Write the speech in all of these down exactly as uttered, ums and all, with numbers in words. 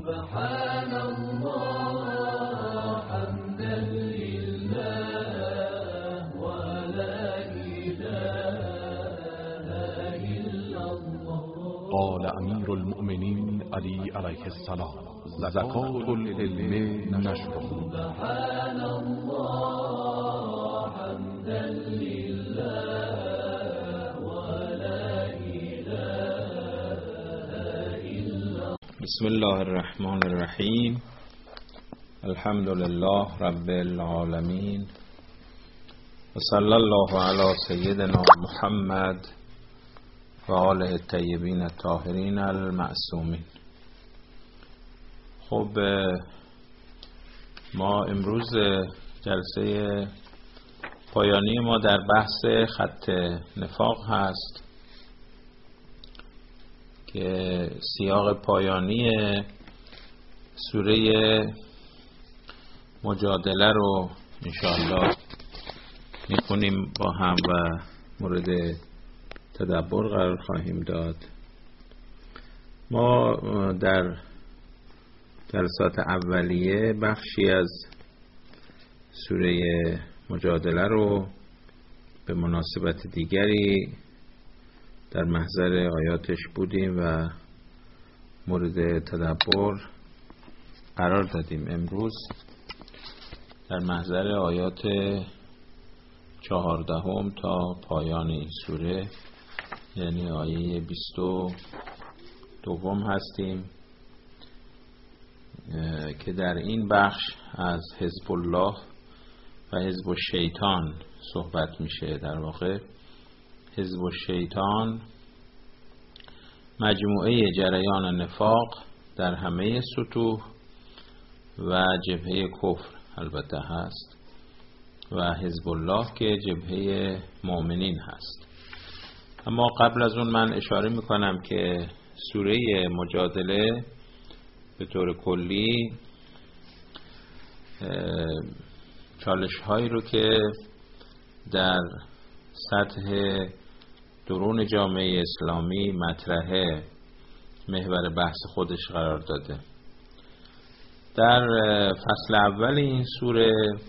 سبحان الله حمدا لله ولا إله إلا الله. قال امیر المؤمنین علی علیه السلام: زکات العلم نشر. سبحان الله حمدا لله ولا إله إلا الله. بسم الله الرحمن الرحیم. الحمد لله رب العالمین و صلی الله علی سیدنا محمد و آله الطیبین الطاهرین المعصومین. خب ما امروز جلسه پایانی ما در بحث خط نفاق هست که سیاق پایانی سوره مجادله رو انشاءالله میخونیم با هم و مورد تدبر قرار خواهیم داد. ما در جلسات اولیه بخشی از سوره مجادله رو به مناسبت دیگری در محضر آیاتش بودیم و مورد تدبر قرار دادیم. امروز در محضر آیات چهاردهم تا پایان این سوره، یعنی آیه بیست و دوم هستیم که در این بخش از حزب الله و حزب الشیطان صحبت میشه. در واقع حزب الشیطان مجموعه جریان نفاق در همه سطوح و جبهه کفر البته هست و حزب الله که جبهه مؤمنین هست. اما قبل از اون من اشاره میکنم که سوره مجادله به طور کلی چالش هایی رو که در سطح درون جامعه اسلامی مطرحه محور بحث خودش قرار داده. در فصل اول این سوره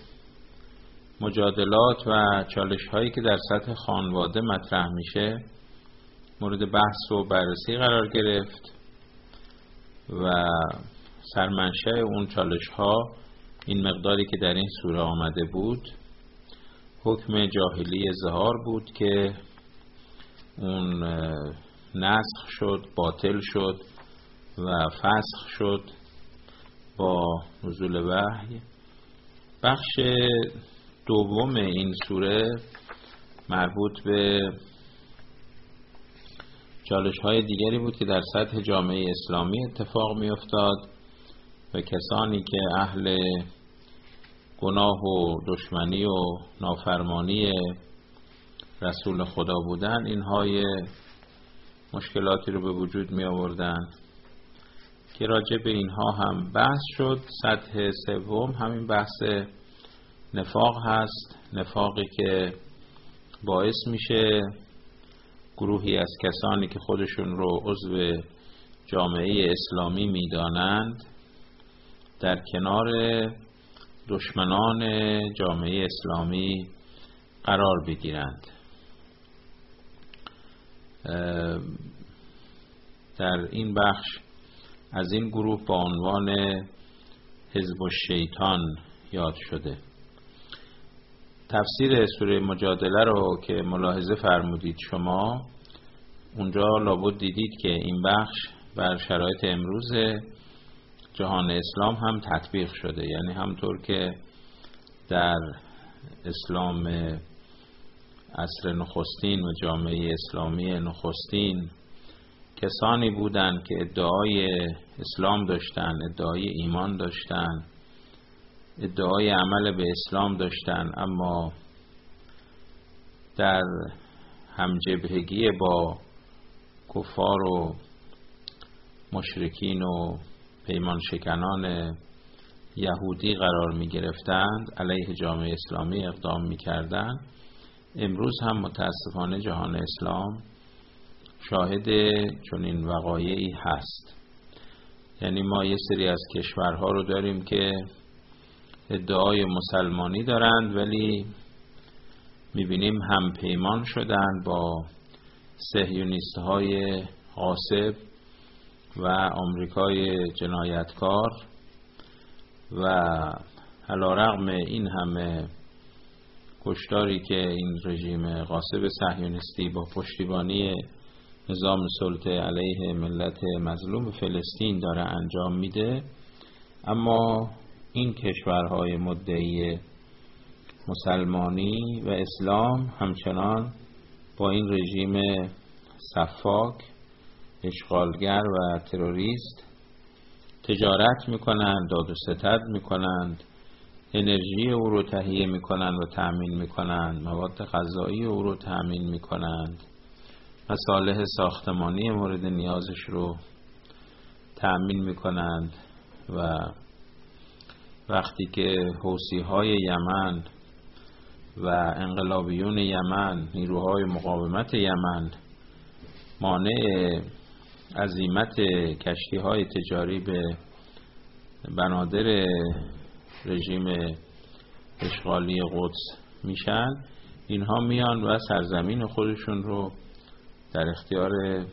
مجادلات و چالش هایی که در سطح خانواده مطرح میشه مورد بحث و بررسی قرار گرفت و سرمنشأ اون چالش ها این مقداری که در این سوره آمده بود حکم جاهلی ظهار بود که اون نسخ شد، باطل شد و فسخ شد با نزول وحی. بخش دوم این سوره مربوط به چالش های دیگری بود که در سطح جامعه اسلامی اتفاق می افتاد و کسانی که اهل گناه و دشمنی و نافرمانی رسول خدا بودن اینها مشکلاتی رو به وجود می آوردن که راجع به اینها هم بحث شد. سطح سوم همین بحث نفاق هست، نفاقی که باعث میشه گروهی از کسانی که خودشون رو عضو جامعه اسلامی میدانند در کنار دشمنان جامعه اسلامی قرار بگیرند. در این بخش از این گروه با عنوان حزب الشیطان یاد شده. تفسیر سوره مجادله رو که ملاحظه فرمودید شما، اونجا لابد دیدید که این بخش بر شرایط امروز جهان اسلام هم تطبیق شده. یعنی همطور که در اسلام عصر نخستین و جامعه اسلامی نخستین کسانی بودند که ادعای اسلام داشتند، ادعای ایمان داشتند، ادعای عمل به اسلام داشتند، اما در همجبهگی با کفار و مشرکین و پیمان شکنان یهودی قرار می گرفتند، علیه جامعه اسلامی اقدام می کردند. امروز هم متاسفانه جهان اسلام شاهد چنین وقایعی هست. یعنی ما یه سری از کشورها رو داریم که ادعای مسلمانی دارند ولی میبینیم هم پیمان شدن با صهیونیست های غاصب و آمریکای جنایتکار و علیرغم این همه کشتاری که این رژیم غاصب صهیونیستی با پشتیبانی نظام سلطه علیه ملت مظلوم فلسطین داره انجام میده، اما این کشورهای مدعی مسلمانی و اسلام همچنان با این رژیم سفاک، اشغالگر و تروریست تجارت میکنند، داد و ستد میکنند، انرژی او رو تهیه میکنند و تأمین میکنند، مواد غذایی او رو تأمین میکنند، مصالح ساختمانی مورد نیازش رو تأمین میکنند و وقتی که حوثی‌های یمن و انقلابیون یمن، نیروهای مقاومت یمن مانع عزیمت کشتی‌های تجاری به بنادر رژیم اشغالی قدس میشن، اینها میان و سرزمین خودشون رو در اختیار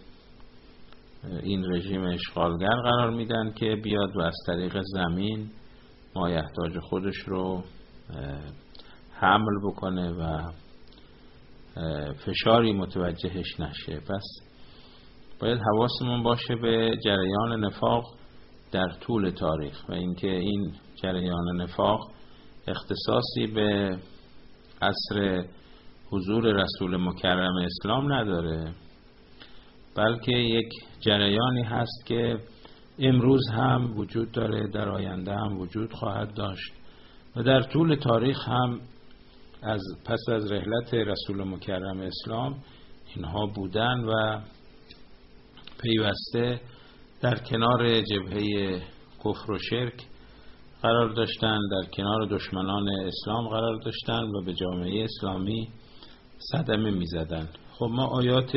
این رژیم اشغالگر قرار میدن که بیاد و از طریق زمین مایحتاج خودش رو حمل بکنه و فشاری متوجهش نشه. پس باید حواسمون باشه به جریان نفاق در طول تاریخ و اینکه این جریان نفاق اختصاصی به عصر حضور رسول مکرم اسلام نداره، بلکه یک جریانی هست که امروز هم وجود داره، در آینده هم وجود خواهد داشت و در طول تاریخ هم از پس از رحلت رسول مکرم اسلام اینها بودن و پیوسته در کنار جبهه کفر و شرک قرار داشتن، در کنار دشمنان اسلام قرار داشتن و به جامعه اسلامی صدمه می زدن. خب ما آیات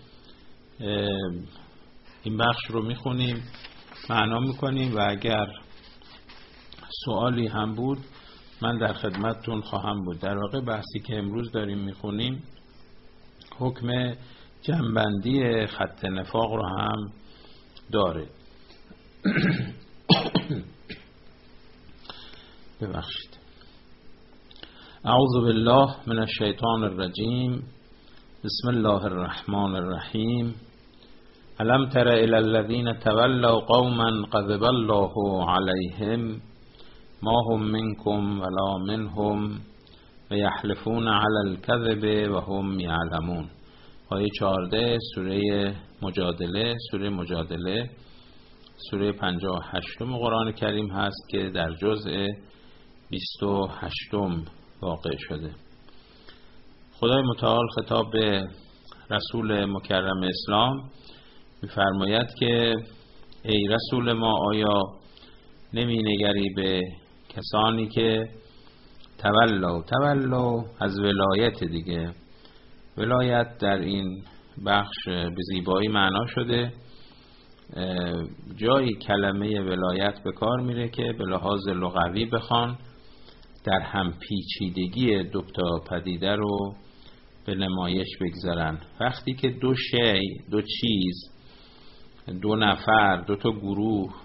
این بخش رو می خونیم، معنا می کنیم و اگر سوالی هم بود من در خدمتتون خواهم بود. در واقع بحثی که امروز داریم می خونیم حکم جنبندی خط نفاق رو هم داره. ببخشید. اعوذ بالله من الشیطان الرجیم. بسم الله الرحمن الرحیم. الم تر الی الذین تولوا قوما غضب الله علیهم ما هم منکم ولا منهم و یحلفون علی الکذب و هم یعلمون. آیه چهارده سوره مجادله. سوره مجادله سوره پنجاه و هشتم قرآن کریم هست که در جزء بیست و هشتم واقع شده. خدای متعال خطاب به رسول مکرم اسلام می‌فرماید که ای رسول ما، آیا نمی نگری به کسانی که تولوا تولوا از ولایت دیگه. ولایت در این بخش به زیبایی معنا شده، جایی کلمه ولایت به کار میره که به لحاظ لغوی بخوان در هم پیچیدگی دو تا پدیده رو به نمایش بگذارن. وقتی که دو شی، دو چیز، دو نفر، دو تا گروه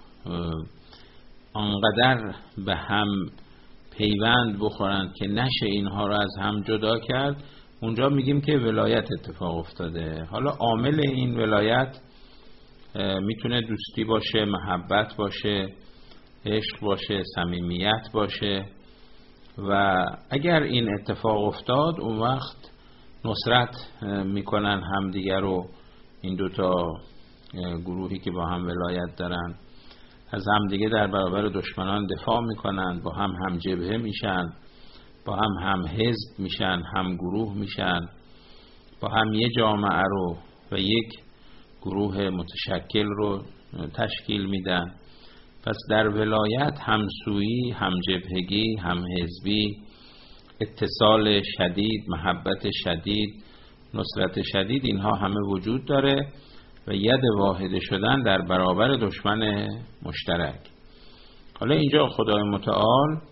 آنقدر به هم پیوند بخورند که نشه اینها رو از هم جدا کرد، اونجا میگیم که ولایت اتفاق افتاده. حالا عامل این ولایت میتونه دوستی باشه، محبت باشه، عشق باشه، صمیمیت باشه و اگر این اتفاق افتاد اون وقت نصرت میکنن همدیگر رو. این دوتا گروهی که با هم ولایت دارن از همدیگه در برابر دشمنان دفاع میکنن، با هم هم جبهه میشن، با هم هم حزب میشن، هم گروه میشن، با هم یه جامعه رو و یک گروه متشکل رو تشکیل میدن. پس در ولایت همسویی، هم جبهگی، هم حزبی، اتصال شدید، محبت شدید، نصرت شدید، اینها همه وجود داره و ید واحده شدن در برابر دشمن مشترک. حالا اینجا خدای متعال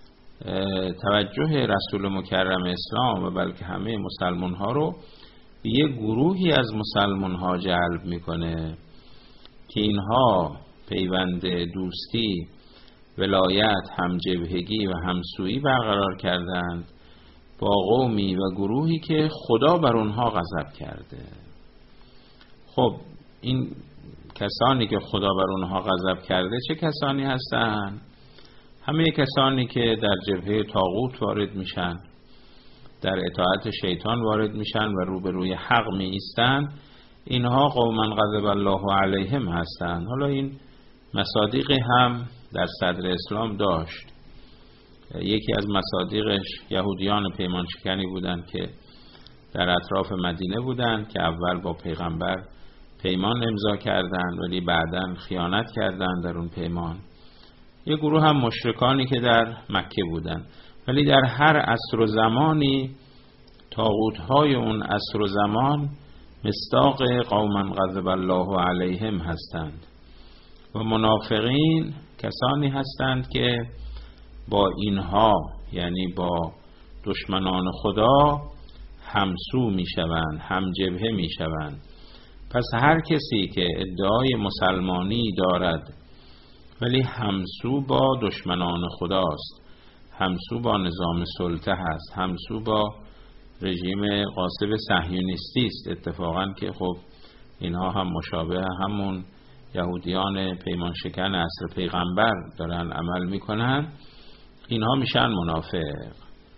توجه رسول مکرم اسلام و بلکه همه مسلمان ها رو به یه گروهی از مسلمان ها جلب میکنه که اینها پیوند دوستی، ولایت، همجبهگی و همسویی برقرار کردند با قومی و گروهی که خدا بر اونها غضب کرده. خب این کسانی که خدا بر اونها غضب کرده چه کسانی هستند؟ همه کسانی که در جبهه طاغوت وارد میشن، در اطاعت شیطان وارد میشن و روبروی حق می ایستند، اینها قوما غضب الله علیهم هستند. حالا این مصادیقی هم در صدر اسلام داشت. یکی از مصادیقش یهودیان پیمان شکنی بودند که در اطراف مدینه بودند که اول با پیغمبر پیمان امضا کردند ولی بعداً خیانت کردند در اون پیمان. یه گروه هم مشرکانی که در مکه بودند. ولی در هر عصر و زمانی طاغوت‌های اون عصر و زمان مصداق قوما غضب الله علیهم هستند و منافقین کسانی هستند که با اینها یعنی با دشمنان خدا همسو میشوند، هم جبهه میشوند. پس هر کسی که ادعای مسلمانی دارد ولی همسو با دشمنان خداست، همسو با نظام سلطه هست، همسو با رژیم غاصب صهیونیستی است، اتفاقا که خب اینها هم مشابه همون یهودیان پیمان شکن عصر پیغمبر دارن عمل میکنن، اینها میشن منافق.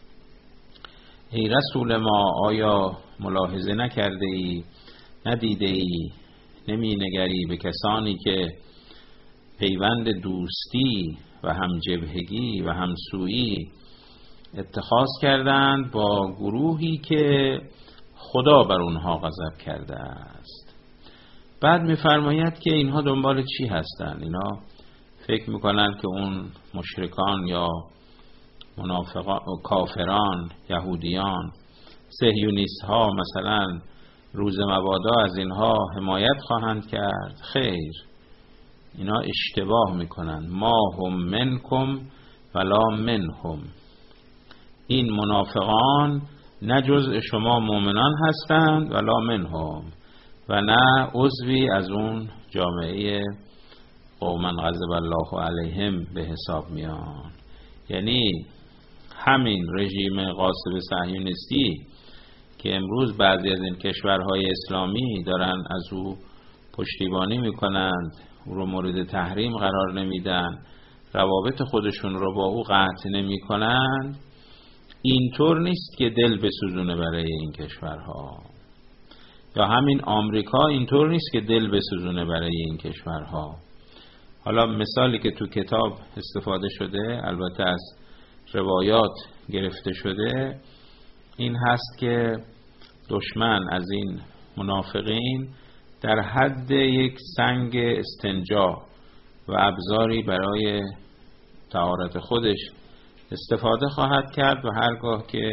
ای رسول ما، آیا ملاحظه نکرده ای، ندیده ای، نمی نگری به کسانی که پیوند دوستی و همجبهگی و همسویی اتخاذ کردند با گروهی که خدا بر اونها غضب کرده است. بعد می‌فرماید که اینها دنبال چی هستند؟ اینا فکر میکنن که اون مشرکان یا منافقان، کافران، یهودیان، صهیونیست ها مثلا روز مبادا از اینها حمایت خواهند کرد. خیر، اینا اشتباه میکنن. ما هم منکم ولا منهم. این منافقان نه جزء شما مؤمنان هستند ولا منهم، و نه عضوی از اون جامعه قوما غضب الله علیهم به حساب میان. یعنی همین رژیم غاصب صهیونیستی که امروز بعضی از این کشورهای اسلامی دارن از او پشتیبانی میکنند، او رو مورد تحریم قرار نمیدن، روابط خودشون رو با او قطع نمیکنند، اینطور نیست که دل بسوزونه برای این کشورها. یا همین آمریکا اینطور نیست که دل بسوزونه برای این کشورها. حالا مثالی که تو کتاب استفاده شده، البته از روایات گرفته شده، این هست که دشمن از این منافقین در حد یک سنگ استنجا و ابزاری برای طهارت خودش استفاده خواهد کرد و هرگاه که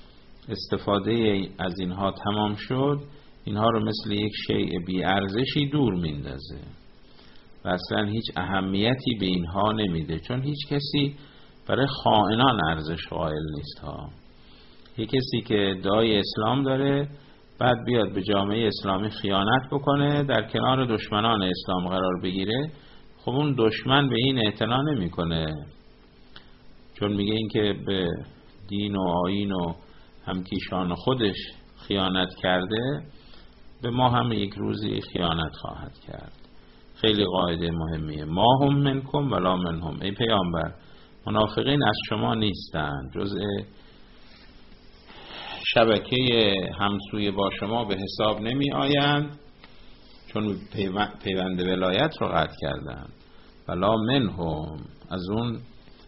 استفاده از اینها تمام شد، اینها رو مثل یک شیء بی ارزشی دور میندازه و اصلا هیچ اهمیتی به اینها نمیده، چون هیچ کسی برای خائنان ارزش قائل نیست ها. یک کسی که ادعای اسلام داره بعد بیاد به جامعه اسلامی خیانت بکنه، در کنار دشمنان اسلام قرار بگیره، خب اون دشمن به این اعتنا نمیکنه، چون میگه این که به دین و آیین و همکیشان خودش خیانت کرده، به ما هم یک روزی خیانت خواهد کرد. خیلی قاعده مهمیه. ما هم منکم ولا منهم. ای پیامبر، منافقین از شما نیستند، جزء شبکه همسوی با شما به حساب نمی آیند، چون پیوند ولایت رو قطع کردند. ولا منهم، از اون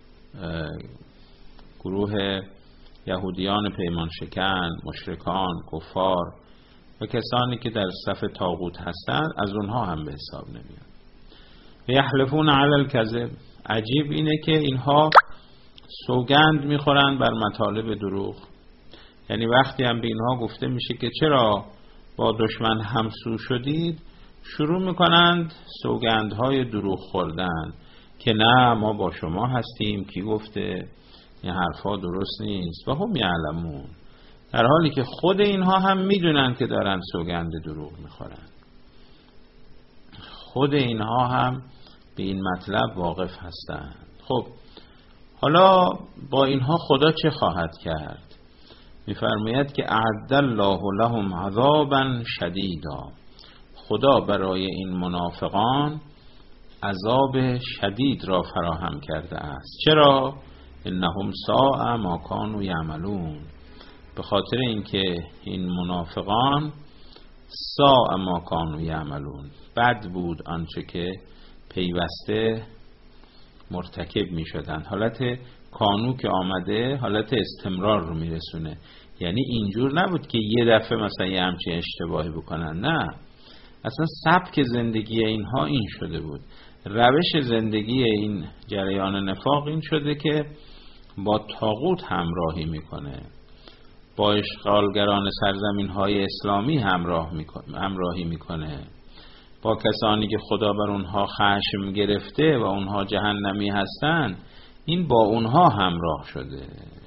گروه یهودیان پیمان شکن، مشرکان، کفار و کسانی که در صف طاغوت هستند، از اونها هم به حساب نمیاد. و یحلفون علی الکذب. عجیب اینه که اینها سوگند میخورند بر مطالب دروغ. یعنی وقتی هم به اینها گفته میشه که چرا با دشمن همسو شدید، شروع میکنند سوگندهای دروغ خوردن که نه ما با شما هستیم، کی گفته، این حرفا درست نیست. و هم یعلمون، در حالی که خود اینها هم میدونن که دارن سوگند دروغ میخورن. خود اینها هم به این مطلب واقف هستند. خب حالا با اینها خدا چه خواهد کرد؟ میفرماید که اعد الله لهم عذابا شدیدا، خدا برای این منافقان عذاب شدید را فراهم کرده است. چرا؟ انهم ساء ما کانوا یعملون، به خاطر اینکه این منافقان ساء ما کانوا یعملون، بد بود آنچه که پیوسته مرتکب می شدن. حالت کانو که آمده حالت استمرار رو می رسونه، یعنی اینجور نبود که یه دفعه مثلا یه همچین اشتباهی بکنن، نه، اصلا سبک زندگی اینها این شده بود. روش زندگی این جریان نفاق این شده که با طاغوت همراهی میکنه، با اشغالگران سرزمین های اسلامی همراه میکنه، همراهی میکنه، با کسانی که خدا بر اونها خشم گرفته و اونها جهنمی هستن، این با اونها همراه شده.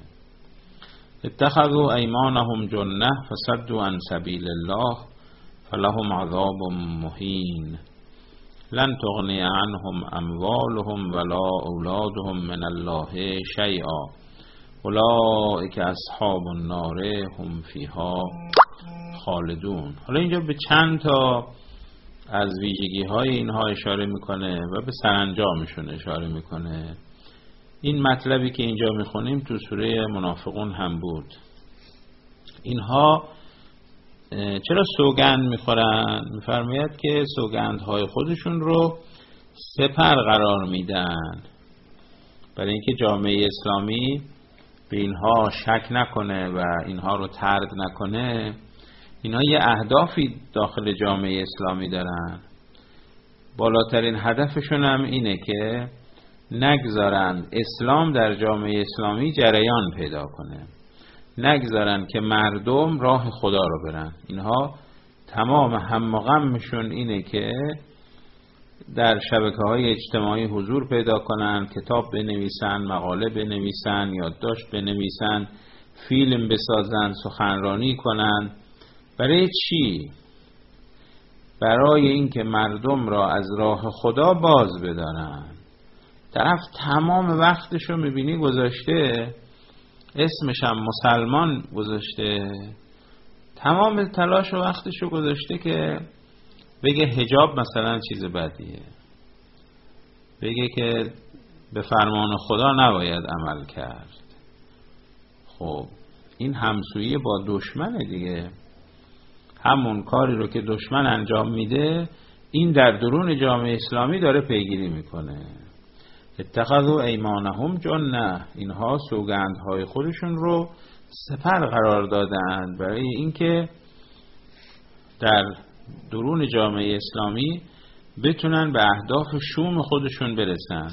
اتخذوا ایمانهم جنة فصدوا عن سبیل الله فلهم عذاب مهین لن تغنی عنهم اموالهم ولا اولادهم من الله شیئا اولئک اصحاب النار هم فیها خالدون. حالا اینجا به چند تا از ویژگی های اینها اشاره میکنه و به سرانجامشون اشاره میکنه. این مطلبی که اینجا میخونیم تو سوره منافقون هم بود. اینها چرا سوگند میخورن؟ میفرماید که سوگندهای خودشون رو سپر قرار میدن برای اینکه جامعه اسلامی به اینها شک نکنه و اینها رو طرد نکنه. اینها یه اهدافی داخل جامعه اسلامی دارن، بالاترین هدفشون هم اینه که نگذارن اسلام در جامعه اسلامی جریان پیدا کنه، نگذارن که مردم راه خدا رو برن. اینها تمام هم و غمشون اینه که در شبکه‌های اجتماعی حضور پیدا کنن، کتاب بنویسن، مقاله بنویسن، یادداشت بنویسن، فیلم بسازن، سخنرانی کنن. برای چی؟ برای اینکه مردم را از راه خدا باز بدارن. طرف تمام وقتشو میبینی گذاشته، اسمش هم مسلمان گذاشته، تمام تلاش و وقتشو گذاشته که بگه حجاب مثلا چیز بدیه، بگه که به فرمان خدا نباید عمل کرد. خب این همسویی با دشمنه دیگه. همون کاری رو که دشمن انجام میده این در درون جامعه اسلامی داره پیگیری میکنه. اتخذوا ایمانهم جنة، اینها سوگندهای خودشون رو سپر قرار دادند برای اینکه در درون جامعه اسلامی بتونن به اهداف شوم خودشون برسن.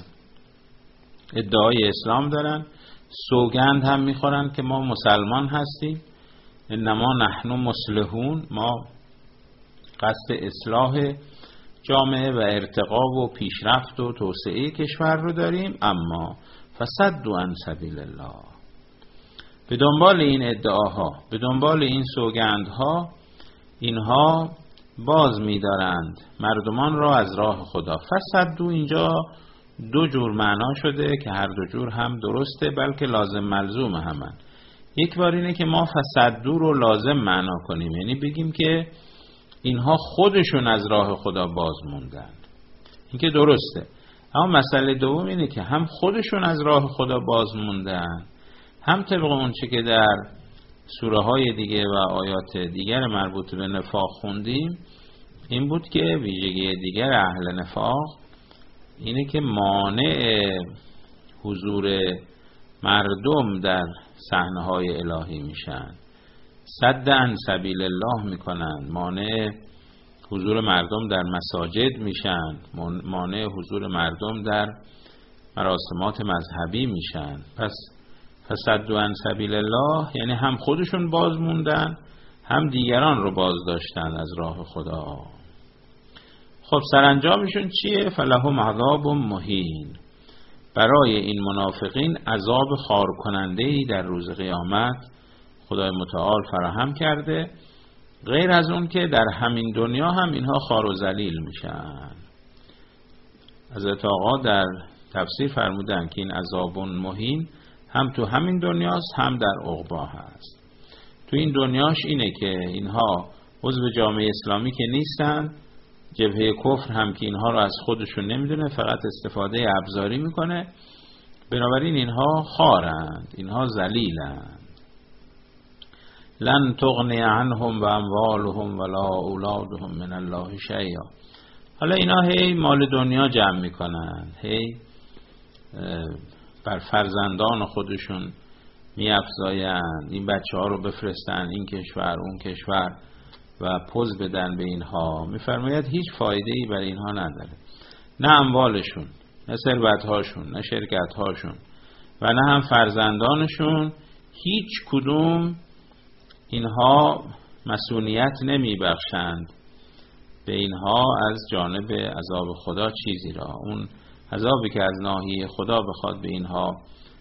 ادعای اسلام دارن، سوگند هم میخورن که ما مسلمان هستیم، انما نحن مصلحون، ما قصد اصلاح جامعه و ارتقا و پیشرفت و توسعه کشور رو داریم، اما فصدوا عن سبیل الله. به دنبال این ادعاها، به دنبال این سوگندها، اینها باز می‌دارند مردمان را از راه خدا. فصدوا اینجا دو جور معنا شده که هر دو جور هم درسته، بلکه لازم ملزوم همن. یک بار اینه که ما فصدوا رو لازم معنا کنیم، یعنی بگیم که اینها خودشون از راه خدا باز موندن، این که درسته. اما مسئله دوم اینه که هم خودشون از راه خدا باز موندن، هم طبق اون چه که در سوره های دیگه و آیات دیگر مربوط به نفاق خوندیم این بود که ویژگی دیگر اهل نفاق اینه که مانع حضور مردم در صحنه های الهی میشن، صد عن سبیل الله میکنن، مانع حضور مردم در مساجد میشن، مانع حضور مردم در مراسمات مذهبی میشن. پس فصدوا عن سبیل الله یعنی هم خودشون باز موندن، هم دیگران رو باز داشتن از راه خدا. خب سرانجامشون چیه؟ فلهم عذاب مهین، برای این منافقین عذاب خار کننده‌ای در روز قیامت خدای متعال فراهم کرده، غیر از اون که در همین دنیا هم اینها خار و ذلیل میشن. حضرت آقا در تفسیر فرمودن که این عذاب مهین هم تو همین دنیاست هم در عقبا هست. تو این دنیاش اینه که اینها عضو جامعه اسلامی که نیستن، جبهه کفر هم که اینها رو از خودشون نمیدونه، فقط استفاده ابزاری میکنه، بنابراین اینها خارند، اینها ذلیلند. لن تغنی عنهم و اموالهم ولا اولادهم من الله شیئا. حالا اینا هی مال دنیا جمع میکنن، هی بر فرزندان خودشون میافزایند، این بچه ها رو بفرستن این کشور اون کشور و پوز بدن به اینها. میفرماید هیچ فایده ای برای اینها نداره، نه اموالشون، نه ثروت هاشون، نه شرکت هاشون و نه هم فرزندانشون، هیچ کدوم اینها مسئولیت نمی بخشند به اینها از جانب عذاب خدا چیزی را. اون عذابی که از ناحیه خدا بخواد به اینها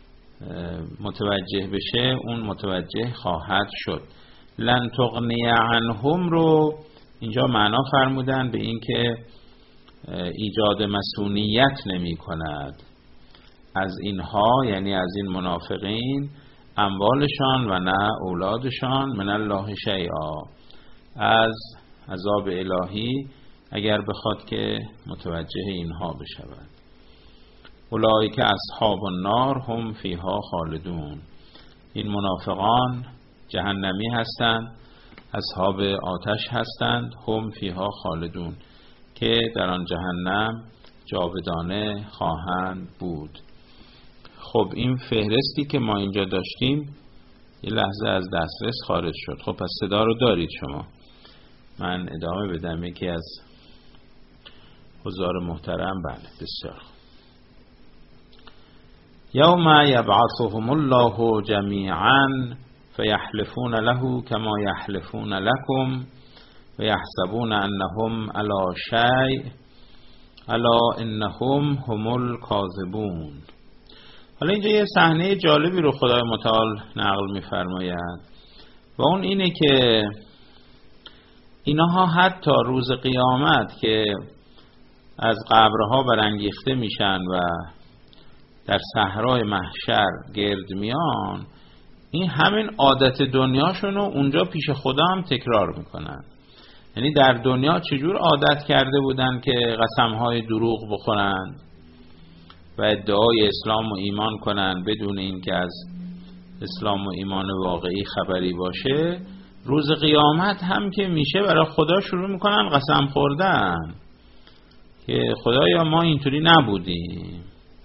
متوجه بشه، اون متوجه خواهد شد. لن تغنی عنهم رو اینجا معنا فرمودن به این که ایجاد مسئولیت نمی کند از اینها، یعنی از این منافقین، اموالشان و نه اولادشان، من الله شیئا، از عذاب الهی اگر بخواد که متوجه اینها بشود. اولئک اصحاب النار هم فیها خالدون، این منافقان جهنمی هستند، اصحاب آتش هستند، هم فیها خالدون، که در آن جهنم جاودانه خواهند بود. خب این فهرستی که ما اینجا داشتیم یه لحظه از دسترس خارج شد. خب پس صدا رو دارید شما، من ادامه بدم. یکی از حضار محترم، بله بسیار. یوم یبعثهم الله جمیعا فیحلفون له کما یحلفون لکم و یحسبون انهم علی شیء الا انهم هم الکاذبون. حالا اینجا یه صحنه جالبی رو خدای متعال نقل می‌فرماید و اون اینه که اینها حتی روز قیامت که از قبرها برانگیخته میشن و در صحرای محشر گرد میان، این همین عادت دنیاشون رو اونجا پیش خدا هم تکرار میکنن. یعنی در دنیا چجور عادت کرده بودن که قسمهای دروغ بخورن و ادعای اسلام و ایمان کنن بدون اینکه از اسلام و ایمان واقعی خبری باشه، روز قیامت هم که میشه برای خدا شروع میکنن قسم خوردن که خدایا ما اینطوری نبودیم.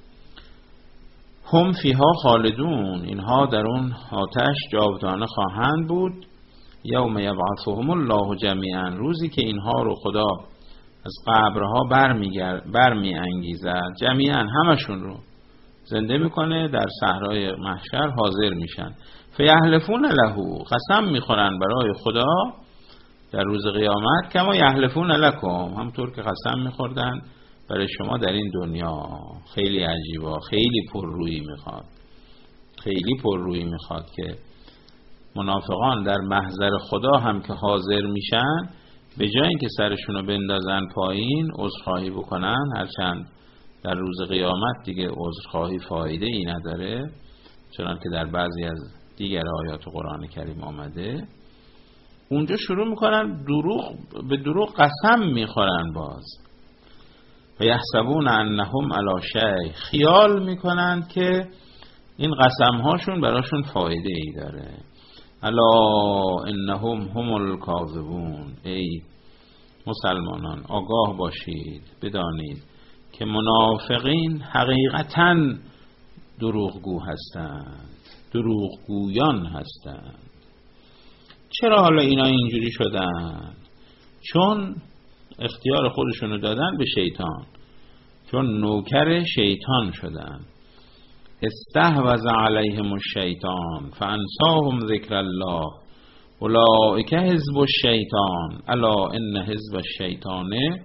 هم فیها خالدون، اینها در اون آتش جاودانه خواهند بود. یوم یبعثهم الله جمیعا، روزی که اینها رو خدا از قبرها برمی انگیزد، جمیعا همشون رو زنده میکنه، در صحرای محشر حاضر میشن. فیحلفون له، قسم میخورن برای خدا در روز قیامت، کما یحلفون لکم، همطور که قسم میخوردن برای شما در این دنیا. خیلی عجیبا، خیلی پررویی میخواد، خیلی پررویی میخواد که منافقان در محضر خدا هم که حاضر میشن، به جای اینکه سرشونو بندازن پایین عذرخواهی بکنن، هرچند در روز قیامت دیگه عذرخواهی فایده ای نداره، چنان که در بعضی از دیگر آیات قرآن کریم آمده، اونجا شروع میکنن دروغ به دروغ قسم میخورن باز. و یحسبون انهم علی شیء، خیال میکنن که این قسم هاشون براشون فایده ای داره. الا انهم هم الکاذبون، ای مسلمانان آگاه باشید، بدانید که منافقین حقیقتاً دروغگو هستند، دروغگویان هستند. چرا حالا اینا اینجوری شدن؟ چون اختیار خودشونو دادن به شیطان، چون نوکر شیطان شدن. استحوذ علیهم الشیطان فانساهم ذکر الله اولئک حزب الشیطان الا ان حزب الشیطان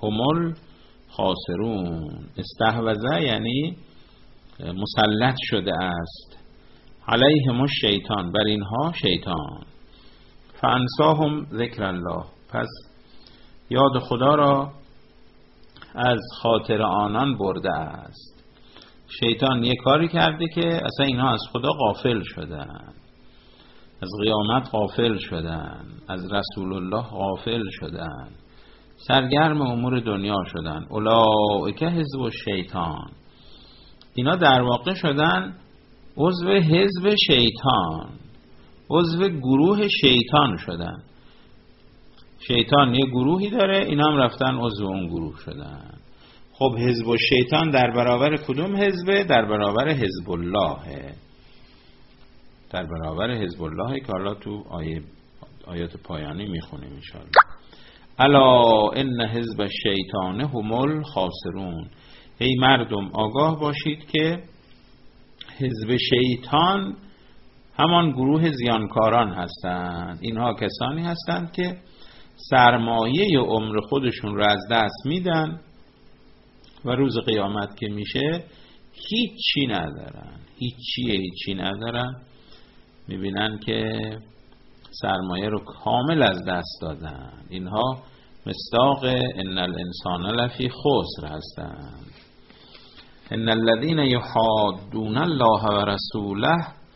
هم خاسرون. استحوذه یعنی مسلط شده است، علیهم الشیطان، بر اینها شیطان. فانساهم ذکر الله، پس یاد خدا را از خاطر آنان برده است. شیطان یه کاری کرده که اصلا اینها از خدا غافل شدن، از قیامت غافل شدن، از رسول الله غافل شدن، سرگرم امور دنیا شدن. اولئک حزب الشیطان، اینا در واقع شدن عضو حزب شیطان، عضو گروه شیطان شدن. شیطان یه گروهی داره، اینا هم رفتن عضو اون گروه شدن. خب حزب الشیطان در برابر کدوم حزبه؟ در برابر حزب الله، در برابر حزب الله که حالا تو آیه آیات پایانی میخونیم ان شاء الله. الا ان حزب الشیطان هم الخاسرون، ای مردم آگاه باشید که حزب شیطان همان گروه زیانکاران هستند. اینها کسانی هستند که سرمایه عمر خودشون رو از دست میدن و روز قیامت که میشه هیچی ندارن، هیچی هیچی ندارن. میبینن که سرمایه رو کامل از دست دادن. اینها مصداق ان الانسان لفی خسر هستند. ان الذين يحادون الله ورسوله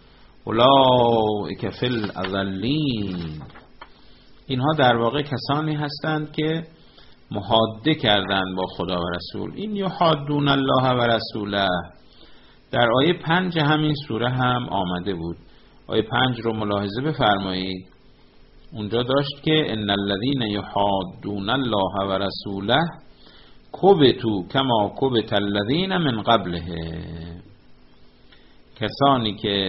اولئک فی الاذلین، اینها در واقع کسانی هستند که محاده کردند با خدا و رسول. این یحادون الله و رسوله در آیه پنج همین سوره هم آمده بود. آیه پنج رو ملاحظه بفرمایید، اونجا داشت که ان الذين يحادون الله و رسوله کبتوا کما کبت الذين من قبله، کسانی که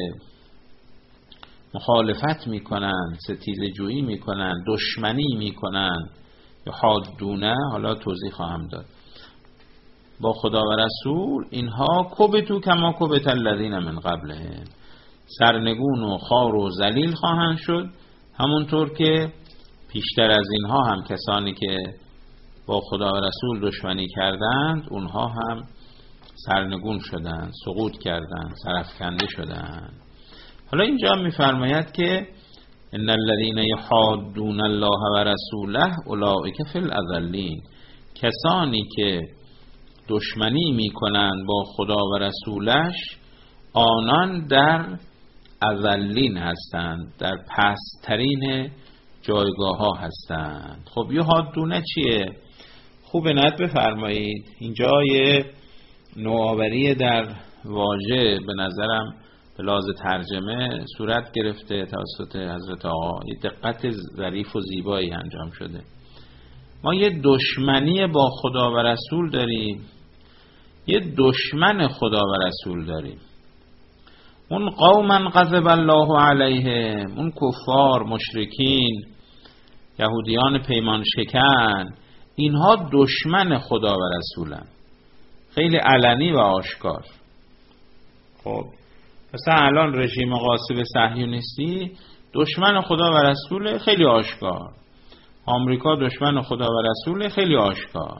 مخالفت میکنن، ستیزه جویی میکنن، دشمنی میکنن، یحادونه، حالا توضیح خواهم داد، با خدا و رسول، اینها کبتوا کما کبت الذین من قبلهم، سرنگون و خوار و ذلیل خواهند شد همونطور که پیشتر از اینها هم کسانی که با خدا و رسول دشمنی کردند اونها هم سرنگون شدند، سقوط کردند، سرافکنده شدند. حالا اینجا میفرماید که ان الذين يحادون الله و رسوله اولئک فی الاذلین، کسانی که دشمنی میکنند با خدا و رسولش آنان در اذلین هستند، در پسترین جایگاه ها هستند. خب یحادونه چیه؟ خوب نت بفرمایید. اینجا یه نوآوری در واژه به نظرم به لحاظ ترجمه صورت گرفته توسط حضرت آقا، یه دقت ظریف و زیبایی انجام شده. ما یه دشمنی با خدا و رسول داریم، یه دشمن خدا و رسول داریم. اون قوما غضب الله علیهم، اون کفار، مشرکین، یهودیان پیمان شکن، اینها دشمن خدا و رسولن، خیلی علنی و آشکار. خب مثلا الان رژیم غاصب صهیونیستی دشمن خدا و رسول خیلی آشکار، آمریکا دشمن خدا و رسول خیلی آشکار،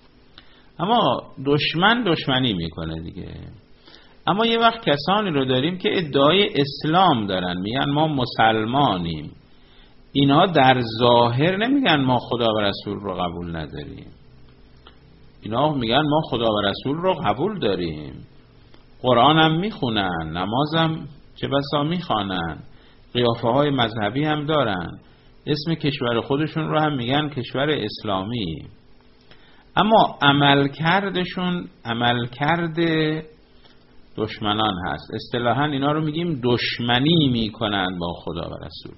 اما دشمن دشمنی میکنه دیگه. اما یه وقت کسانی رو داریم که ادعای اسلام دارن، میگن ما مسلمانیم، اینا در ظاهر نمیگن ما خدا و رسول رو قبول نداریم، اینا میگن ما خدا و رسول رو قبول داریم، قرآن هم میخونن، نمازم چه بسا میخوانن، قیافه های مذهبی هم دارن، اسم کشور خودشون رو هم میگن کشور اسلامی، اما عملکردشون عملکرد دشمنان هست. اصطلاحاً اینا رو میگیم دشمنی میکنن با خدا و رسول.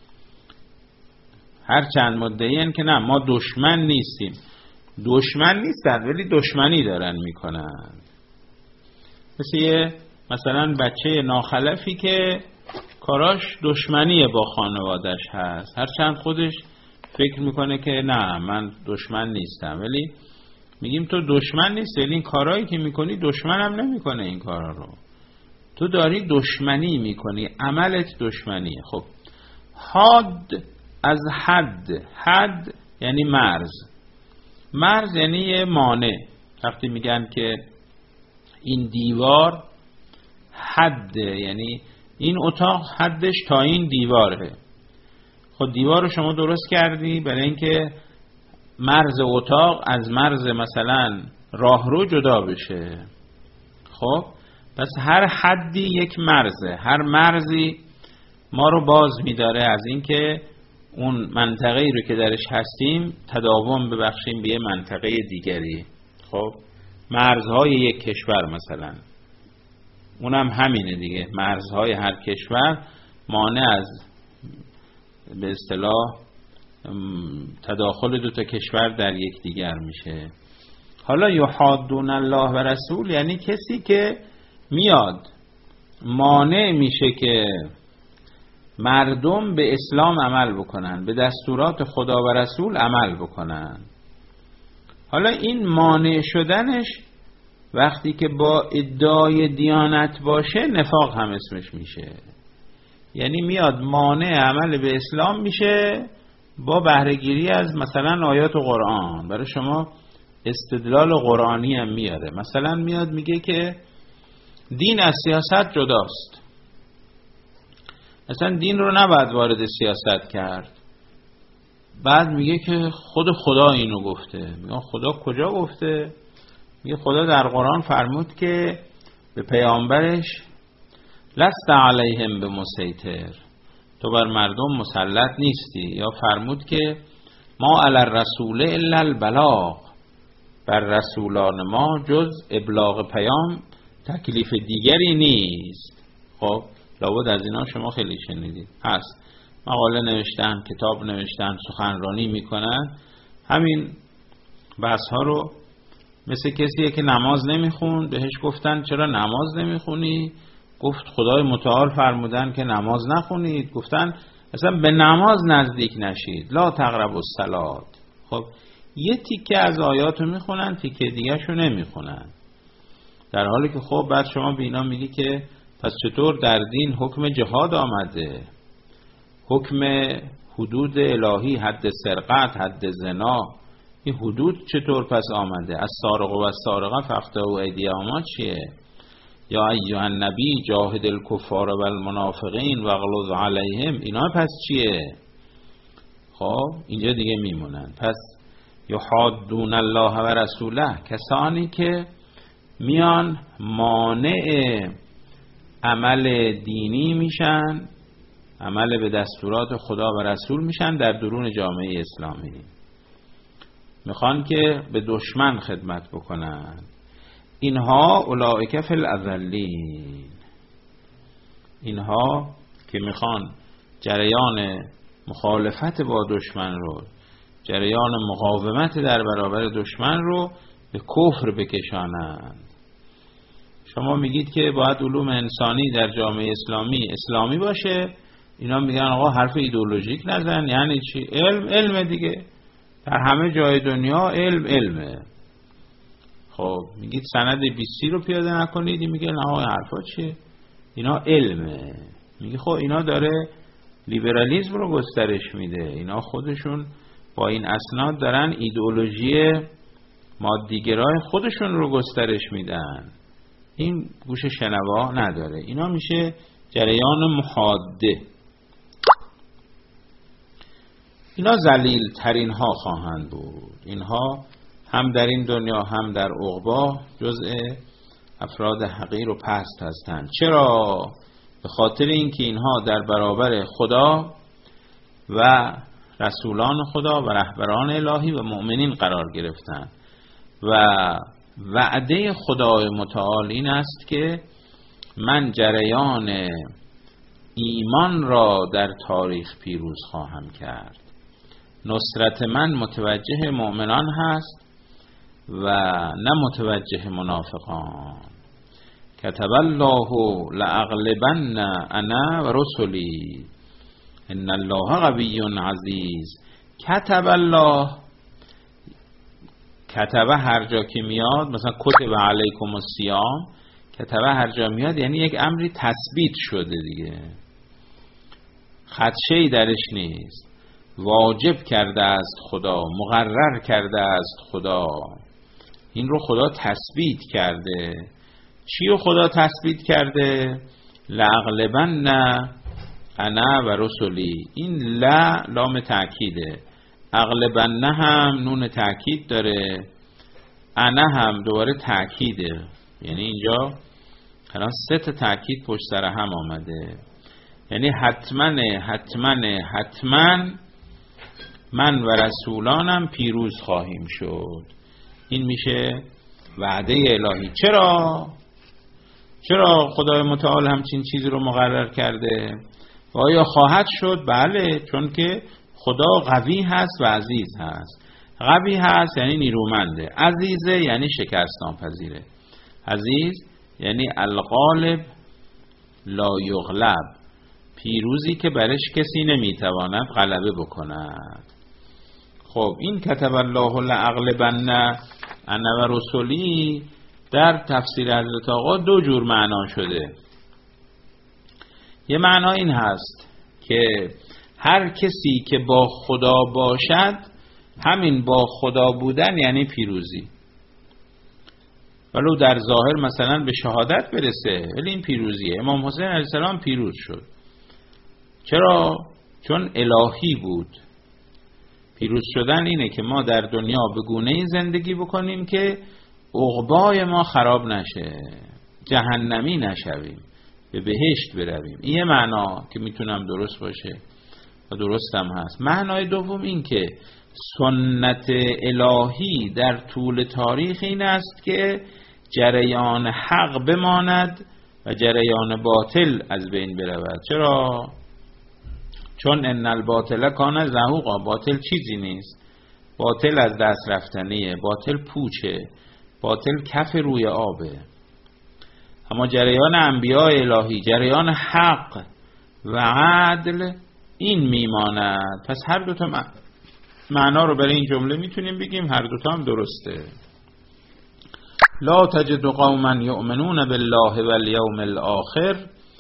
هر چند مدعیان که نه ما دشمن نیستیم، دشمن نیستن ولی دشمنی دارن میکنن. مثل یه مثلا بچه ناخلفی که کاراش دشمنیه با خانوادش هست، هر چند خودش فکر میکنه که نه من دشمن نیستم، ولی میگیم تو دشمن نیستی، ولی این کارهایی که میکنی دشمن هم نمیکنه این کارا رو، تو داری دشمنی میکنی، عملت دشمنیه. خب حد از حد، حد یعنی مرز، مرز یعنی یه مانع. وقتی میگن که این دیوار حد، یعنی این اتاق حدش تا این دیواره. خب دیوار رو شما درست کردی برای اینکه مرز اتاق از مرز مثلا راهرو جدا بشه. خب پس هر حدی یک مرزه، هر مرزی ما رو باز می‌داره از اینکه اون منطقه‌ای رو که درش هستیم تداوم ببخشیم به یه منطقه دیگری. خب مرزهای یک کشور مثلا اونم همینه دیگه، مرزهای هر کشور مانع از به اصطلاح تداخل دو تا کشور در یک دیگر میشه. حالا یحادون الله و رسول یعنی کسی که میاد مانع میشه که مردم به اسلام عمل بکنن، به دستورات خدا و رسول عمل بکنن. حالا این مانع شدنش وقتی که با ادعای دیانت باشه نفاق هم اسمش میشه. یعنی میاد مانع عمل به اسلام میشه با بهره‌گیری از مثلا آیات قرآن. برای شما استدلال قرآنی هم میاره. مثلا میاد میگه که دین از سیاست جداست، مثلا دین رو نباید وارد سیاست کرد. بعد میگه که خود خدا اینو گفته. میگه خدا کجا گفته؟ میگه خدا در قرآن فرمود که به پیامبرش لست علیهم بمسیطر، تو بر مردم مسلط نیستی. یا فرمود که ما علی الرسول الا البلاغ، بر رسولان ما جز ابلاغ پیام تکلیف دیگری نیست. خب لابد از اینا شما خیلی شنیدید. هست مقاله نوشتن، کتاب نوشتن، سخنرانی میکنن. همین بحث ها رو مثل کسیه که نماز نمیخون، بهش گفتن چرا نماز نمیخونی؟ گفت خدای متعال فرمودن که نماز نخونید. گفتن اصلا به نماز نزدیک نشید، لا تقربوا الصلاة. خب یه تیکه از آیاتو میخونن، تیکه دیگه شو نمیخونن، در حالی که خب بعد شما به اینا میگی که پس چطور در دین حکم جهاد آمده، حکم حدود الهی، حد سرقت، حد زنا، این حدود چطور پس آمده؟ از سارق و از سارقه فقطعوا ایدیهما چیه؟ یا ایها النبی جاهد الکفار و المنافقین واغلظ علیهم، اینا پس چیه؟ خب اینجا دیگه میمونن. پس یحادون الله و رسوله، کسانی که میان مانع عمل دینی میشن، عمل به دستورات خدا و رسول میشن در درون جامعه اسلامی. میخوان که به دشمن خدمت بکنن. اینها اولئک فی الاذلین، اینها که میخوان جریان مخالفت با دشمن رو، جریان مقاومت در برابر دشمن رو به کفر بکشانند. شما میگید که باید علوم انسانی در جامعه اسلامی اسلامی باشه، اینا میگن آقا حرف ایدئولوژیک نزن. یعنی چی؟ علم علم دیگه، در همه جای دنیا علم علمه. خب میگید سند بیستی رو پیاده نکنید، میگه نه آقا حرفا چیه؟ اینا علمه. میگه خب اینا داره لیبرالیسم رو گسترش میده، اینا خودشون با این اسناد دارن ایدئولوژی مادیگرای خودشون رو گسترش میدن. این گوش شنوا نداره. اینا میشه جریان محاده. اینا ذلیل ترین ها خواهند بود. اینها هم در این دنیا هم در عقبا جزء افراد حقیر و پست هستند. چرا؟ به خاطر اینکه اینها در برابر خدا و رسولان خدا و رهبران الهی و مؤمنین قرار گرفتند و وعده خدای متعال این است که من جریان ایمان را در تاریخ پیروز خواهم کرد. نصرت من متوجه مؤمنان هست و نه متوجه منافقان. کتب الله لاغلبن انا و رسلی ان الله قوی عزیز. کتب الله، کتب هر جا که میاد، مثلا کتب علیکم الصیام، کتب هر جا میاد یعنی یک امری تثبیت شده دیگه، خدشه‌ای درش نیست. واجب کرده است خدا، مقرر کرده است خدا. این رو خدا تثبیت کرده. چی رو خدا تثبیت کرده؟ لأغلبن انا و رسلی. این لا لام تأکیده، اغلبن هم نون تأکید داره، انا هم دوباره تأکیده. یعنی اینجا الان سه تا تأکید پشت سر هم آمده. یعنی حتما حتما حتما من و رسولانم پیروز خواهیم شد. این میشه وعده الهی. چرا؟ چرا خدای متعال همچین چیزی رو مقرر کرده؟ و آیا خواهد شد؟ بله، چون که خدا قوی هست و عزیز هست. قوی هست یعنی نیرومنده، عزیزه یعنی شکست ناپذیره. عزیز یعنی الغالب لا یغلب، پیروزی که برش کسی نمیتواند غلبه بکند. خب این کتب الله لأغلبن انا و رسلی در تفسیر حضرت آقا دو جور معنا شده. یه معنا این هست که هر کسی که با خدا باشد، همین با خدا بودن یعنی پیروزی. ولو در ظاهر مثلا به شهادت برسه، ولی این پیروزیه. امام حسین علیه السلام پیروز شد. چرا؟ چون الهی بود. پیروز شدن اینه که ما در دنیا به گونه‌ای زندگی بکنیم که عقبای ما خراب نشه، جهنمی نشویم، به بهشت برویم. این یه معنا که میتونم درست باشه و درستم هست. معنای دوم این که سنت الهی در طول تاریخ این است که جریان حق بماند و جریان باطل از بین برود. چرا؟ چون ان الباطل کان زهوقا، باطل چیزی نیست، باطل از دست رفتنیه، باطل پوچه، باطل کف روی آبه. اما جریان انبیاء الهی، جریان حق و عدل، این میماند. پس هر دوتا معنا رو برای این جمله میتونیم بگیم، هر دوتا هم درسته. لا تجد قوما یؤمنون بالله والیوم الاخر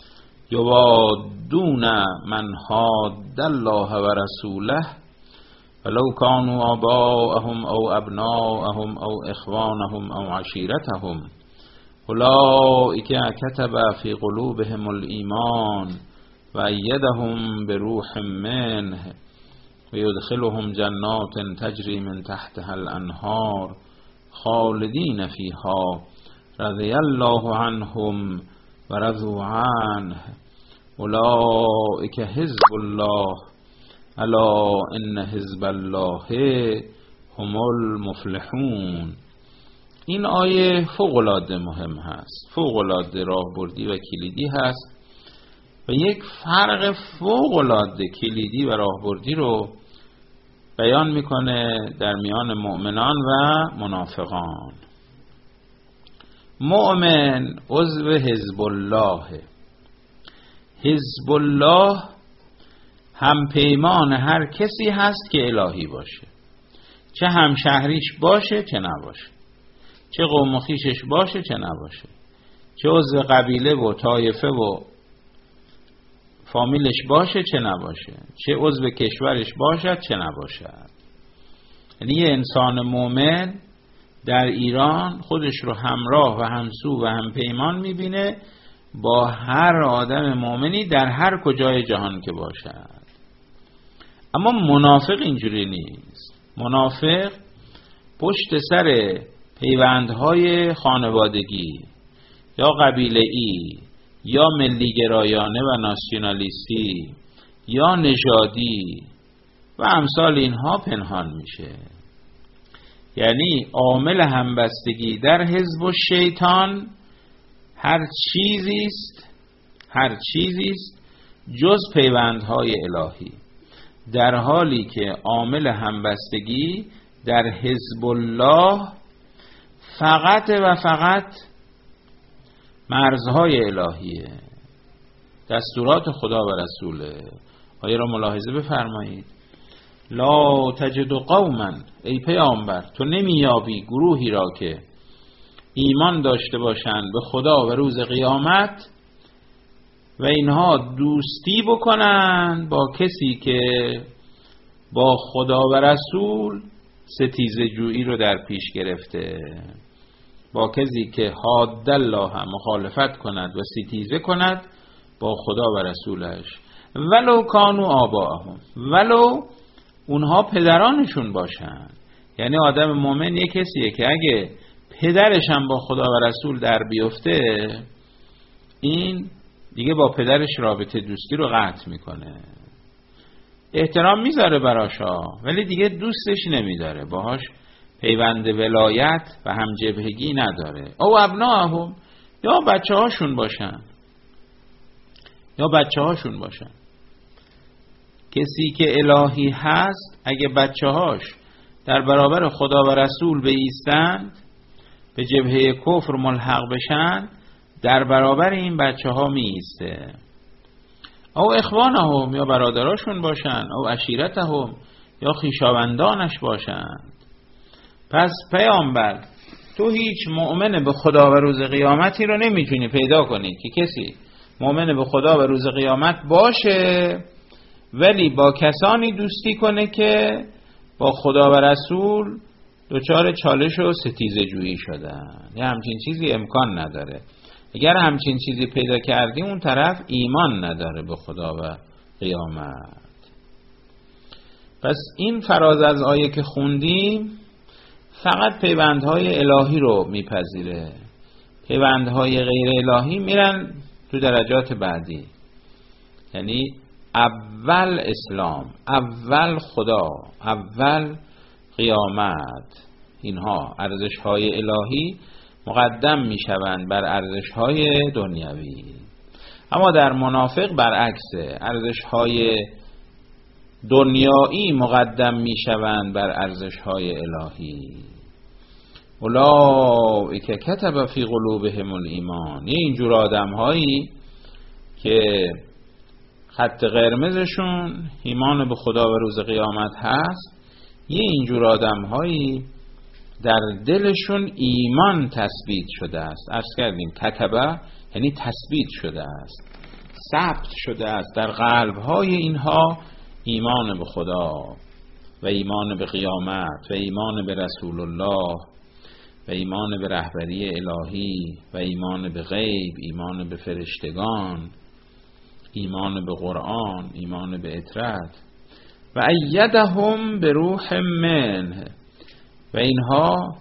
یوادون من حاد الله و رسوله ولو كانوا آباءهم او ابناءهم او اخوانهم او عشیرتهم اولئک کتب فی قلوبهم الایمان و ایدهم بروح منه و یدخلهم جنات تجری من تحتها الانهار خالدین فیها رضی الله عنهم و رضوا عنه اولئک حزب الله الا ان حزب الله هم المفلحون. این آیه فوق‌العاده مهم هست، فوق‌العاده راهبردی و کلیدی هست و یک فرق فوق‌العاده کلیدی و راهبردی رو بیان میکنه در میان مؤمنان و منافقان. مؤمن عضو حزب الله، حزب الله هم پیمان هر کسی هست که الهی باشه، چه هم شهریش باشه چه نباشه، چه قوم و خویشش باشه چه نباشه، چه عضو قبیله و طایفه و فامیلش باشه چه نباشه، چه عضو کشورش باشد چه نباشد. یعنی یه انسان مومن در ایران خودش رو همراه و همسو و همپیمان میبینه با هر آدم مومنی در هر کجای جهان که باشد. اما منافق اینجوری نیست. منافق پشت سر پیوندهای خانوادگی یا قبیله‌ای یا ملیگرایانه و ناسیونالیستی یا نژادی و امثال اینها پنهان میشه. یعنی عامل همبستگی در حزب الشیطان هر چیزی است، هر چیزی است جز پیوندهای الهی، در حالی که عامل همبستگی در حزب الله فقط و فقط مرزهای الهیه، دستورات خدا و رسوله. آیه را ملاحظه بفرمایید. لا تجد قوما، ای پیامبر تو نمیابی گروهی را که ایمان داشته باشند به خدا و روز قیامت و اینها دوستی بکنن با کسی که با خدا و رسول ستیزه جویی رو در پیش گرفته. با کسی که حاد الله مخالفت کند و ستیزه کند با خدا و رسولش، ولو کانوا آباءهم، ولو اونها پدرانشون باشن. یعنی آدم مومن یک کسیه که اگه پدرش هم با خدا و رسول در بیفته، این دیگه با پدرش رابطه دوستی رو قطع میکنه. احترام میذاره براشا، ولی دیگه دوستش نمیداره، باهاش پیوند ولایت و هم جبهگی نداره. او ابناهم، یا بچه هاشون باشن یا بچه هاشون باشن. کسی که الهی هست اگه بچه هاش در برابر خدا و رسول بایستند، به جبهه کفر ملحق بشن، در برابر این بچه ها می ایسته. او اخوانهم، یا برادراشون باشن، او عشیرتهم، یا خویشاوندانش باشند. پس پیامبر، تو هیچ مؤمن به خدا و روز قیامتی رو نمیتونی پیدا کنی که کسی مؤمن به خدا و روز قیامت باشه ولی با کسانی دوستی کنه که با خدا و رسول دچار چالش و ستیزه جویی شدن. یه همچین چیزی امکان نداره. اگر همچین چیزی پیدا کردی، اون طرف ایمان نداره به خدا و قیامت. پس این فراز از آیه که خوندیم فقط پیوندهای الهی رو میپذیره. پیوندهای غیر الهی میرن تو درجات بعدی. یعنی اول اسلام، اول خدا، اول قیامت، اینها ارزش‌های الهی مقدم میشوند بر ارزش‌های دنیوی. اما در منافق برعکسه، ارزش‌های دنیایی مقدم میشوند بر ارزش‌های الهی. اولئک کتب فی قلوبهم الایمان، یه اینجور آدم‌هایی که خط قرمزشون ایمان به خدا و روز قیامت هست، یه اینجور آدم‌هایی در دلشون ایمان تثبیت شده است. عرض کردیم کتبه یعنی تثبیت شده است، ثبت شده است در قلب‌های اینها ایمان به خدا و ایمان به قیامت و ایمان به رسول الله و ایمان به رهبری الهی و ایمان به غیب، ایمان به فرشتگان، ایمان به قرآن، ایمان به اطرت. و ایدهم به روح منه، و اینها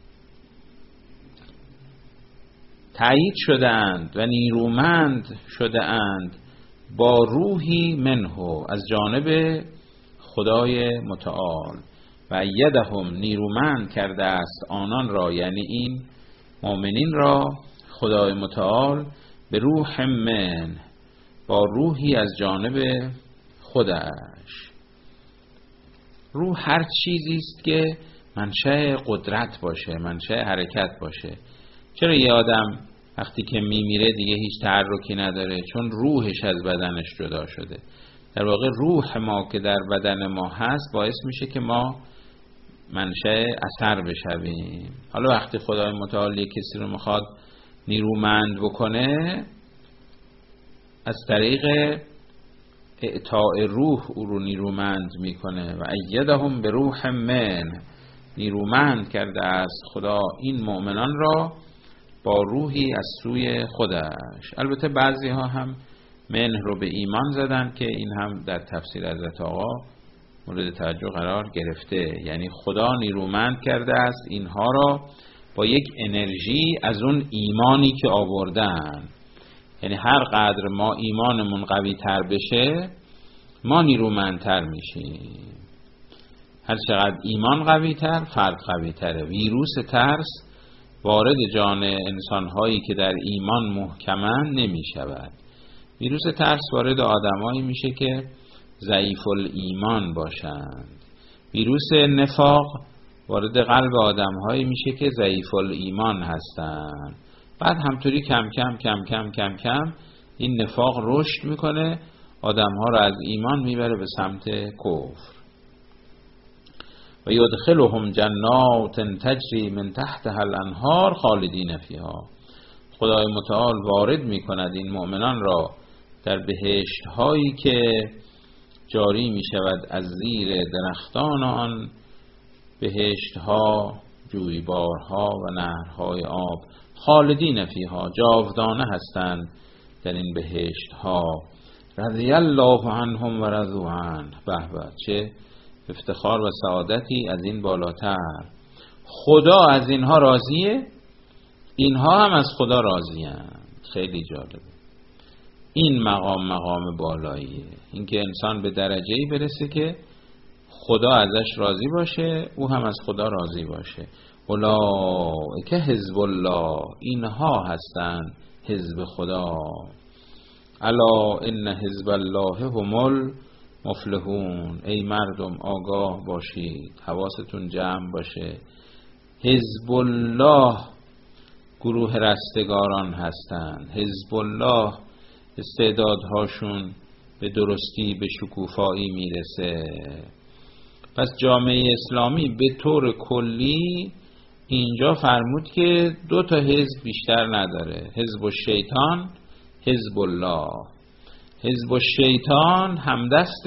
تایید شدند و نیرومند شدند با روحی منه، از جانب خدای متعال. و ایدهم، نیرومند کرده است آنان را، یعنی این مؤمنین را، خدای متعال به روح من، با روحی از جانب خودش. روح هر چیزی است که منشأ قدرت باشه، منشأ حرکت باشه. چرا یه آدم وقتی که میمیره دیگه هیچ تحرکی نداره؟ چون روحش از بدنش جدا شده. در واقع روح ما که در بدن ما هست باعث میشه که ما منشأ اثر بشویم. حالا وقتی خدای متعال یک کسی رو میخواد نیرومند بکنه، از طریق اعطاء روح او رو نیرومند میکنه. و ایدهم به روح من، نیرومند کرده است خدا این مؤمنان را با روحی از سوی خودش. البته بعضی ها هم من رو به ایمان زدن که این هم در تفسیر حضرت آقا مورد توجه قرار گرفته. یعنی خدا نیرومند کرده است اینها را با یک انرژی از اون ایمانی که آوردن. یعنی هر قدر ما ایمانمون قوی تر بشه، ما نیرومندتر میشیم. هر چقدر ایمان قوی تر، فرد قوی تره. ویروس ترس وارد جان انسانهایی که در ایمان محکمن نمی شود. ویروس ترس وارد آدمایی میشه که ضعیف الایمان باشند. ویروس نفاق وارد قلب آدمهایی میشه که ضعیف الایمان هستند. بعد همطوری کم کم کم کم کم کم این نفاق رشد میکنه، آدمها رو از ایمان میبره به سمت کفر. و یدخلهم جنات تجری من تحتها الانهار خالدین فیها، خدای متعال وارد میکند این مؤمنان را در بهشت هایی که جاری می شود از زیر درختان آن بهشت‌ها، جویبارها و نهرهای آب، خالدین فیها، جاودانه هستند در این بهشت‌ها. رضی الله عنهم و رضوا عنه. به به، چه افتخار و سعادتی از این بالاتر. خدا از اینها راضیه، اینها هم از خدا راضی‌اند. خیلی جالبه. این مقام مقام بالاییه، اینکه انسان به درجه‌ای برسه که خدا ازش راضی باشه، او هم از خدا راضی باشه. اولئک حزب الله، اینها هستند حزب خدا. الا ان حزب الله هم المفلحون. ای مردم آگاه باشید، حواستون جمع باشه. حزب الله گروه رستگاران هستند. حزب الله استعدادهاشون به درستی به شکوفایی میرسه. پس جامعه اسلامی به طور کلی اینجا فرمود که دو تا حزب بیشتر نداره، حزب الشیطان، حزب الله. حزب الشیطان همدست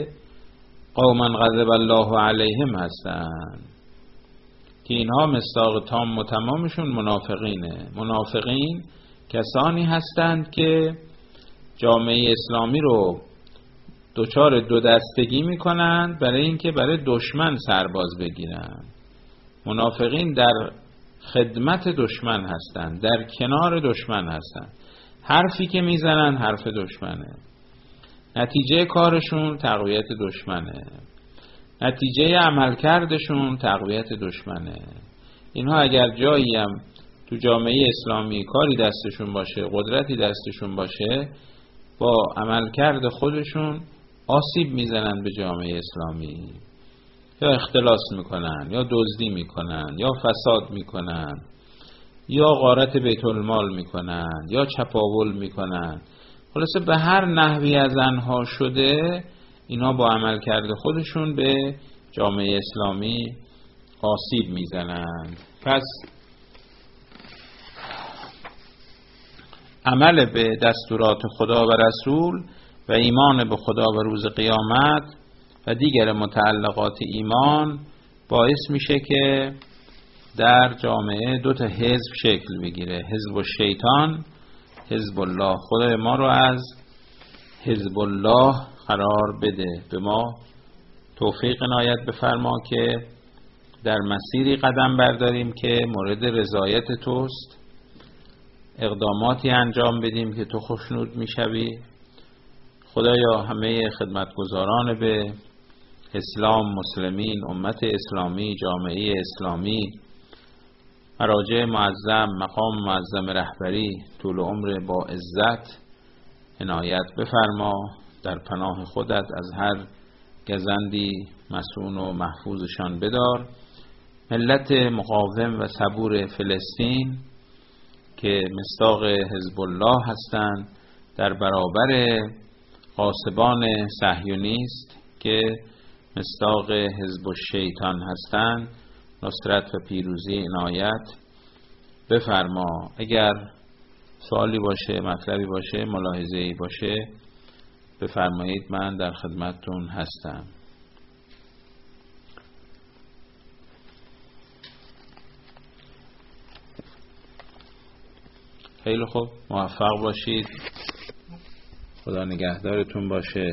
قوما غضب الله علیهم هستند که اینها مصداق تام و تمامشون منافقینه. منافقین کسانی هستند که جامعه اسلامی رو دوچار دو دستگی میکنند برای اینکه برای دشمن سرباز بگیرن. منافقین در خدمت دشمن هستند، در کنار دشمن هستند. حرفی که میزنن حرف دشمنه، نتیجه کارشون تقویت دشمنه، نتیجه عملکردشون تقویت دشمنه. اینها اگر جایی هم تو جامعه اسلامی کاری دستشون باشه، قدرتی دستشون باشه، با عملکرد خودشون آسیب میزنن به جامعه اسلامی. یا اختلاس میکنن، یا دزدی میکنن، یا فساد میکنن، یا غارت بیت المال میکنن، یا چپاول میکنن. خلاصه به هر نحوی از آنها شده، اینا با عملکرد خودشون به جامعه اسلامی آسیب میزنند. پس عمل به دستورات خدا و رسول و ایمان به خدا و روز قیامت و دیگر متعلقات ایمان باعث میشه که در جامعه دو تا حزب شکل بگیره، حزب الشیطان، حزب الله. خدای ما رو از حزب الله قرار بده، به ما توفیق عنایت بفرما که در مسیری قدم برداریم که مورد رضایت توست، اقداماتی انجام بدیم که تو خوشنود میشوی. خدایا همه خدمتگزاران به اسلام، مسلمین، امت اسلامی، جامعه اسلامی، مراجع معظم، مقام معظم رهبری، طول عمر با عزت عنایت بفرما. در پناه خودت از هر گزندی مسئول و محفوظشان بدار. ملت مقاوم و صبور فلسطین که مصداق حزب الله هستند در برابر غاصبان صهیونیست که مصداق حزب الشیطان هستند، نصرت و پیروزی عنایت بفرما. اگر سوالی باشه، مطلبی باشه، ملاحظه‌ای باشه بفرمایید، من در خدمتتون هستم. خیلی خوب، موفق باشید، خدا نگهدارتون باشه.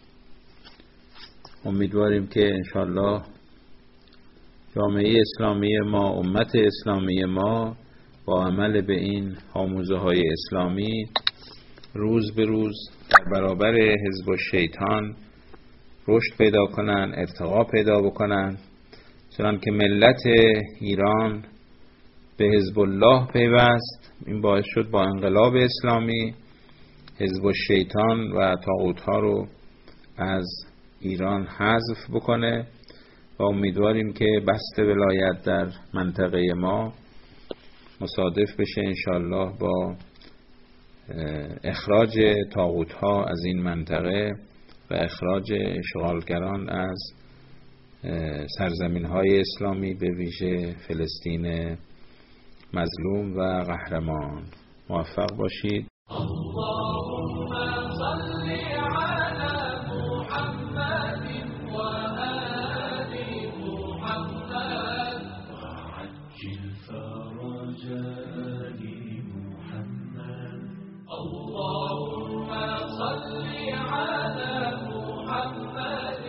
امیدواریم که انشالله جامعه اسلامی ما، امت اسلامی ما با عمل به این آموزه های اسلامی روز به روز در برابر حزب الشیطان رشد پیدا کنن، ارتقا پیدا بکنن، چنان که ملت ایران به حزب الله پیوست. این باعث شد با انقلاب اسلامی حزب الشیطان و طاغوت‌ها رو از ایران حذف بکنه و امیدواریم که بسط ولایت در منطقه ما مصادف بشه انشالله با اخراج طاغوت‌ها از این منطقه و اخراج اشغالگران از سرزمین‌های اسلامی، به ویژه فلسطین مظلوم و قهرمان. موفق باشید. اللهم صل على محمد اللهم صل على محمد